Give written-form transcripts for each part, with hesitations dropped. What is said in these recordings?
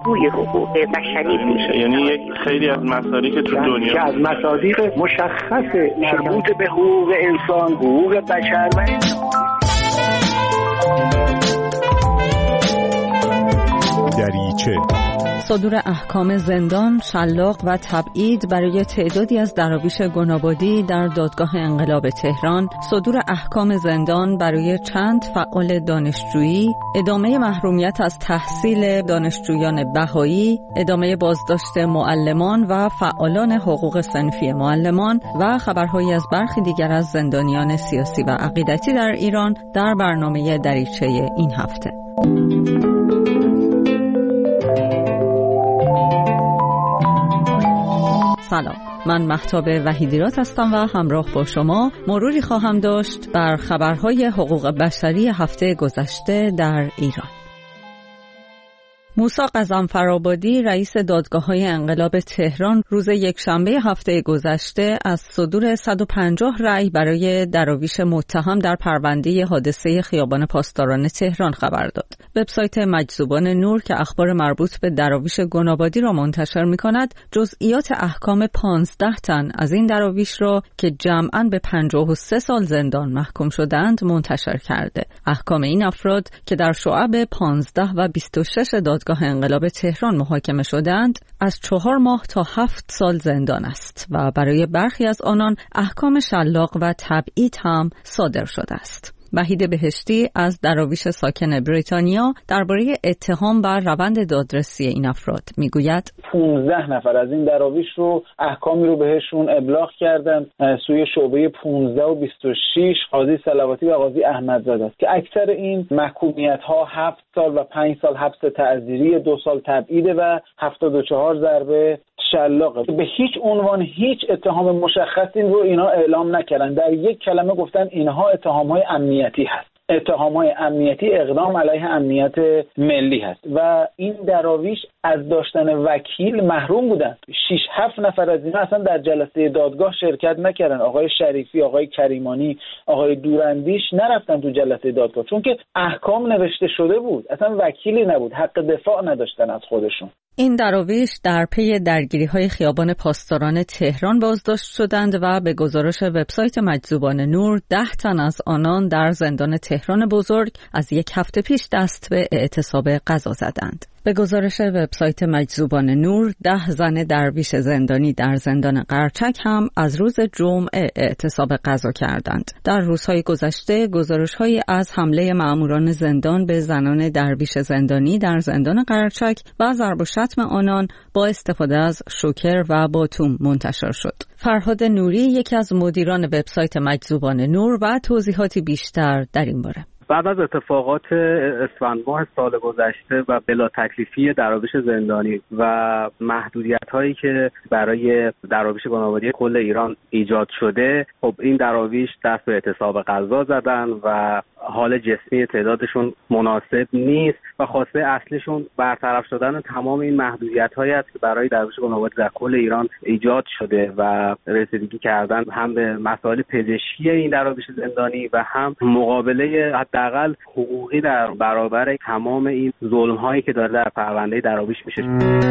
پهلوی حقوق بشری میشه. یعنی یک خیلی از مسائلی که تو دنیا که از مصادیق مشخص مربوط به حقوق انسان، حقوق بشر و دریچه صدور احکام زندان، شلاق و تبعید برای تعدادی از دراویش گنابادی در دادگاه انقلاب تهران، صدور احکام زندان برای چند فعال دانشجویی، ادامه محرومیت از تحصیل دانشجویان بهایی، ادامه بازداشت معلمان و فعالان حقوق صنفی معلمان و خبرهایی از برخی دیگر از زندانیان سیاسی و عقیدتی در ایران در برنامه دریچه این هفته. سلام، من مهتاب وحیدیرات هستم و همراه با شما مروری خواهم داشت بر خبرهای حقوق بشری هفته گذشته در ایران. موسی غضنفرآبادی رئیس دادگاه‌های انقلاب تهران روز یکشنبه هفته گذشته از صدور 150 رأی برای دراویش متهم در پرونده حادثه خیابان پاسداران تهران خبر داد. وبسایت مجذوبان نور که اخبار مربوط به دراویش گنابادی را منتشر می‌کند، جزئیات احکام 15 تن از این دراویش را که جمعاً به 53 سال زندان محکوم شدند منتشر کرده. احکام این افراد که در شعب 15 و 26 دادگاه انقلاب تهران محاکمه شدند از 4 ماه تا 7 سال زندان است و برای برخی از آنان احکام شلاق و تبعید هم صادر شده است. وحید بهشتی از دراویش ساکن بریتانیا درباره اتهام و روند دادرسی این افراد میگوید 15 نفر از این دراویش رو احکامی رو بهشون ابلاغ کردن سوی شعبه 15 و 26 قاضی صلواتی و قاضی احمدزاده است که اکثر این محکومیت ها 7 سال و 5 سال حبس تعزیری، 2 سال تبعید و 74 ضربه شلاقه. به هیچ عنوان هیچ اتهام مشخصی رو اینا اعلام نکردن. در یک کلمه گفتن اینها اتهام‌های امنیتی هست. اتهام‌های امنیتی اقدام علیه امنیت ملی هست و این دراویش از داشتن وکیل محروم بودند. 6-7 نفر از اینا اصلا در جلسه دادگاه شرکت نکردن. آقای شریفی، آقای کریمانی، آقای دوراندیش نرفتن تو جلسه دادگاه چون که احکام نوشته شده بود. اصلا وکیلی نبود. حق دفاع نداشتن از خودشون. این دراویش در پی درگیری‌های خیابان پاسداران تهران بازداشت شدند و به گزارش وبسایت مجذوبان نور 10 تن از آنان در زندان تهران بزرگ از یک هفته پیش دست به اعتصاب قضا زدند. به گزارش وبسایت مجذوبان نور 10 زن درویش زندانی در زندان قرچک هم از روز جمعه اعتصاب قضا کردند. در روزهای گذشته گزارش‌هایی از حمله مأموران زندان به زنان درویش زندانی در زندان قرچک و ضرب و شتم آنان با استفاده از شوکر و باتوم منتشر شد. فرهاد نوری یکی از مدیران وبسایت مجذوبان نور و توضیحاتی بیشتر در این باره. بعد از اتفاقات اسفند ماه سال گذشته و بلا تکلیفی دراویش زندانی و محدودیت‌هایی که برای دراویش گنابادی کل ایران ایجاد شده، خب این دراویش دست به اعتصاب قضا زدن و حال جسمی تعدادشون مناسب نیست و خواسته اصلیشون برطرف شدن تمام این محدودیت‌هایی است که برای دراویش گنابادی در کل ایران ایجاد شده و رسیدگی کردن هم به مسائل پزشکی این دراویش زندانی و هم مقابله حداقل حقوقی در برابر تمام این ظلم‌هایی که داره در پرونده دراویش میشه.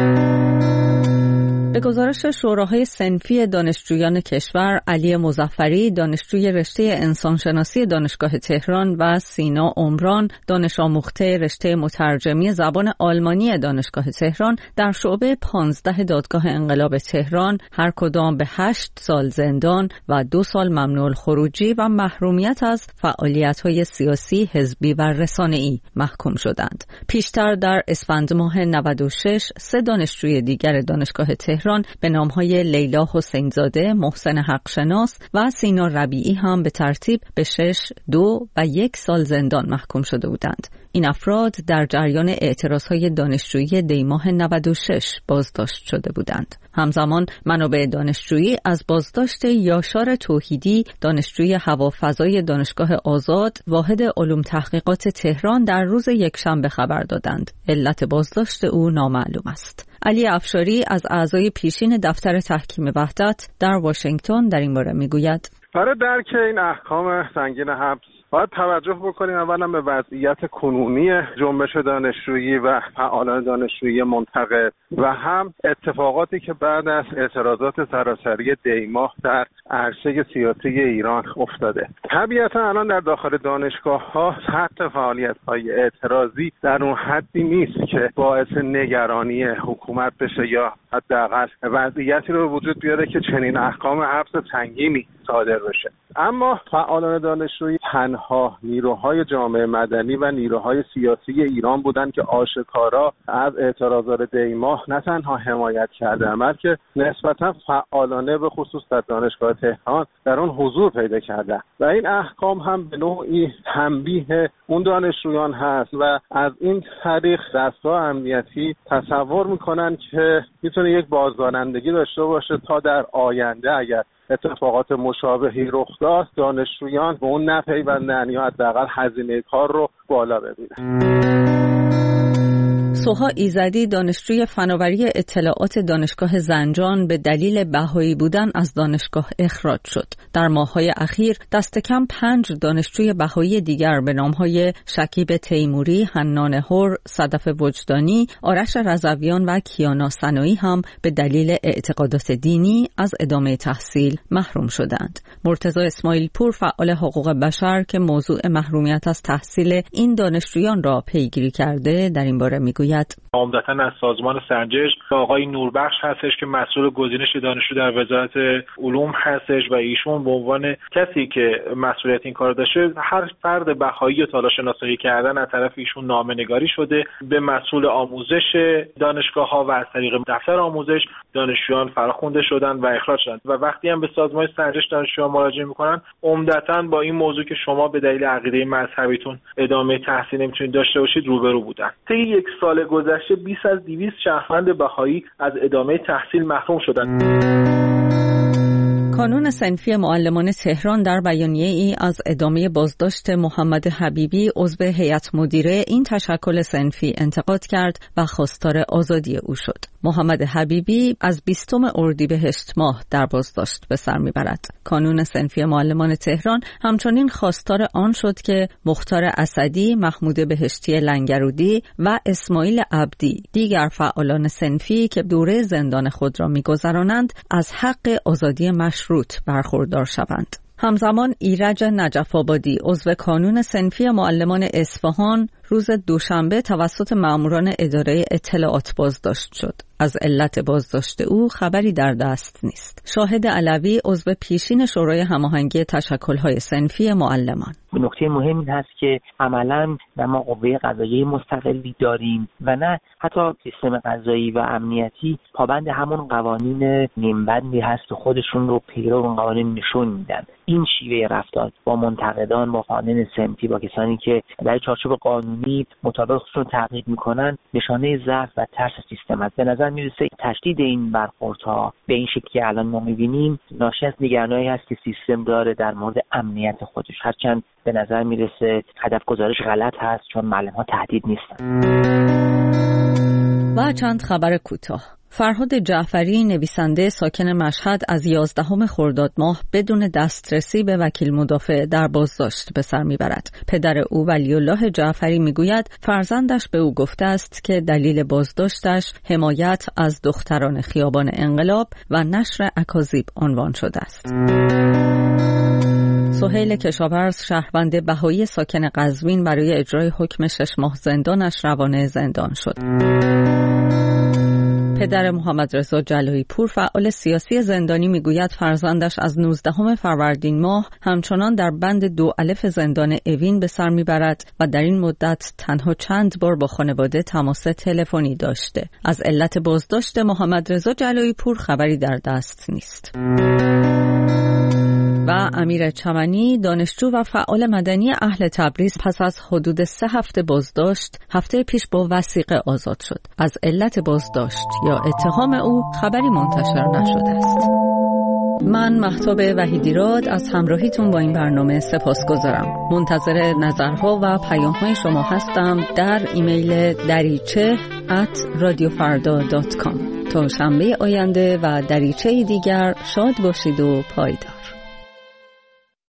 به گزارش شوراهای صنفی دانشجویان کشور، علی مظفری دانشجوی رشته انسانشناسی دانشگاه تهران و سینا عمران دانش آموخته رشته مترجمی زبان آلمانی دانشگاه تهران در شعبه 15 دادگاه انقلاب تهران هر کدام به 8 سال زندان و 2 سال ممنوع الخروجی و محرومیت از فعالیت‌های سیاسی، حزبی و رسانه‌ای محکوم شدند. پیشتر در اسفند ماه 96 3 دانشجوی دیگر دانشگاه تهران به نامهای لیلا حسینزاده، محسن حقشناس و سینا ربیعی هم به ترتیب به 6، 2 و 1 سال زندان محکوم شده بودند. این افراد در جریان اعتراضهای دانشجویی دیماه 96 بازداشت شده بودند. همزمان منابع دانشجویی از بازداشت یاشار توحیدی دانشجوی هوافضای دانشگاه آزاد واحد علوم تحقیقات تهران در روز یکشنبه خبر دادند. علت بازداشت او نامعلوم است. علی افشاری از اعضای پیشین دفتر تحکیم وحدت در واشنگتن در این باره میگوید: برای درک این احکام سنگین حبس باید توجه بکنیم اولا به وضعیت کنونی جنبش دانشجویی و فعالان دانشجویی منتقد و هم اتفاقاتی که بعد از اعتراضات سراسری دیماه در عرصه سیاسی ایران افتاده. طبیعتا الان در داخل دانشگاه‌ها سطح فعالیت‌های اعتراضی در اون حدی نیست که باعث نگرانی حکومت بشه یا حداقل وضعیتی رو به وجود بیاره که چنین احکام حبس سنگینی صادر بشه. اما فعالان دانشجویی تنها نیروهای جامعه مدنی و نیروهای سیاسی ایران بودند که آشکارا از اعتراضات دیماه نه تنها حمایت کردند بلکه نسبتا فعالانه به خصوص در دانشگاه تهران در آن حضور پیدا کردند و این احکام هم به نوعی تنبیه اون دانشجویان هست و از این طریق دستگاه امنیتی تصور میکنن که میتونه یک بازدارندگی داشته باشه تا در آینده اگر اتفاقات مشابهی رخ داد دانشجویان به اون نپیوندن یا حداقل هزینه کار رو بالا ببینن. سوها ایزدی دانشجوی فناوری اطلاعات دانشگاه زنجان به دلیل بهایی بودن از دانشگاه اخراج شد. در ماه‌های اخیر دست کم 5 دانشجوی بهایی دیگر به نام‌های شکیب تیموری، حنان هر، صدف وجدانی، آرش رضویان و کیانا سنایی هم به دلیل اعتقادات دینی از ادامه تحصیل محروم شدند. مرتضی اسماعیل پور فعال حقوق بشر که موضوع محرومیت از تحصیل این دانشجویان را پیگیری کرده در این باره میگوید عمدتاً از سازمان سنجش آقای نوربخش هستش که مسئول گزینش دانشجو در وزارت علوم هستش و ایشون به عنوان کسی که مسئولیت این کار داشته هر فرد بهایی رو تالا شناسایی کردن از طرف ایشون نامه‌نگاری شده به مسئول آموزش دانشگاه‌ها و از طریق دفتر آموزش دانشجویان فراخوانده شدن و اخراج شدن و وقتی هم به سازمان سنجش دانشجویان مراجعه می‌کنن عمدتاً با این موضوع که شما به دلیل عقیده مذهبیتون ادامه تحصیل نمی‌تونید داشته باشید روبرو بودن. طی یک سال گذشته 20 از 200 شهروند بهایی از ادامه تحصیل محروم شدند. کانون صنفی معلمان تهران در بیانیه‌ای از ادامه بازداشت محمد حبیبی عضو هیئت مدیره این تشکل صنفی انتقاد کرد و خواستار آزادی او شد. محمد حبیبی از 20 اردیبهشت ماه در بازداشت به سر میبرد. کانون صنفی معلمان تهران همچنین خواستار آن شد که مختار اسدی، محمود بهشتی لنگرودی و اسماعیل عبدی دیگر فعالان صنفی که دوره زندان خود را میگذرانند از حق آزادی مشروط برخوردار شوند. همزمان ایرج نجف‌آبادی عضو کانون صنفی معلمان اصفهان روز دوشنبه توسط ماموران اداره اطلاعات بازداشت شد. از علت بازداشت او خبری در دست نیست. شاهد علوی عضو پیشین شورای هماهنگی تشکل‌های صنفی معلمان: نکته مهم این هست که عملاً ما قوه قضاییه مستقلی داریم و نه حتی سیستم قضایی و امنیتی پابند همون قوانین نیمبندی هست و خودشون رو پیرو اون قوانین نشون میدن. این شیوه رفتار با منتقدان، با فعالان صنفی، با کسانی که در چارچوب قانونی مطابق خودشون تحقیق میکنن نشانه ضعف و ترس سیستم است. به نظر میرسه تشدید این برخوردها به این شکلی که الان ما میبینیم ناشی از نگرانی هست که سیستم داره در مورد امنیت خودش، هرچند به نظر میرسه هدف گذارش غلط هست چون معلم‌ها تهدید نیستن. و چند خبر کوتاه. فرهاد جعفری نویسنده ساکن مشهد از 11 خرداد ماه بدون دسترسی به وکیل مدافع در بازداشت به سر میبرد. پدر او ولی‌الله جعفری میگوید فرزندش به او گفته است که دلیل بازداشتش حمایت از دختران خیابان انقلاب و نشر اکاذیب عنوان شده است. سهیل کشاورز شهروند بهایی ساکن قزوین برای اجرای حکم 6 ماه زندانش روانه زندان شد. پدر محمد رضا جلایی پور فعال سیاسی زندانی میگوید فرزندش از 19 فروردین ماه همچنان در بند 2 الف زندان اوین به سر میبرد و در این مدت تنها چند بار با خانواده تماس تلفنی داشته. از علت بازداشت محمد رضا جلایی پور خبری در دست نیست. و امیر چمنی دانشجو و فعال مدنی اهل تبریز پس از حدود 3 هفته بازداشت هفته پیش با وثیقه آزاد شد. از علت بازداشت یا اتهام او خبری منتشر نشده است. من مهتاب وحیدیراد از همراهیتون با این برنامه سپاسگزارم. منتظر نظرها و پیام‌های شما هستم در ایمیل dariche@radiofarda.com. تا شنبه آینده و دریچه دیگر شاد باشید و پایدار.